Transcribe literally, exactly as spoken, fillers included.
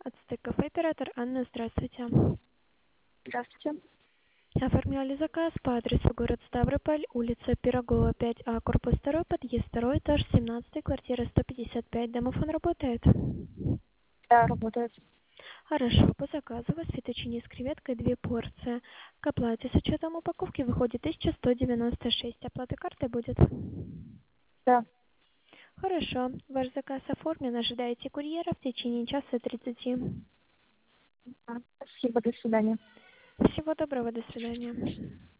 От Стык-кафе оператор Анна, здравствуйте. Здравствуйте. Оформляли заказ по адресу город Ставрополь, улица Пирогова, пять А, корпус два, подъезд два, этаж семнадцать, квартира сто пятьдесят пять. Домофон работает? Да, работает. Хорошо, по заказу у вас фетучини с креветкой две порции. К оплате с учетом упаковки выходит тысяча сто девяносто шесть. Оплата картой будет? Да. Хорошо, ваш заказ оформлен, ожидаете курьера в течение часа тридцати. А, Спасибо, до свидания. Всего доброго, до свидания.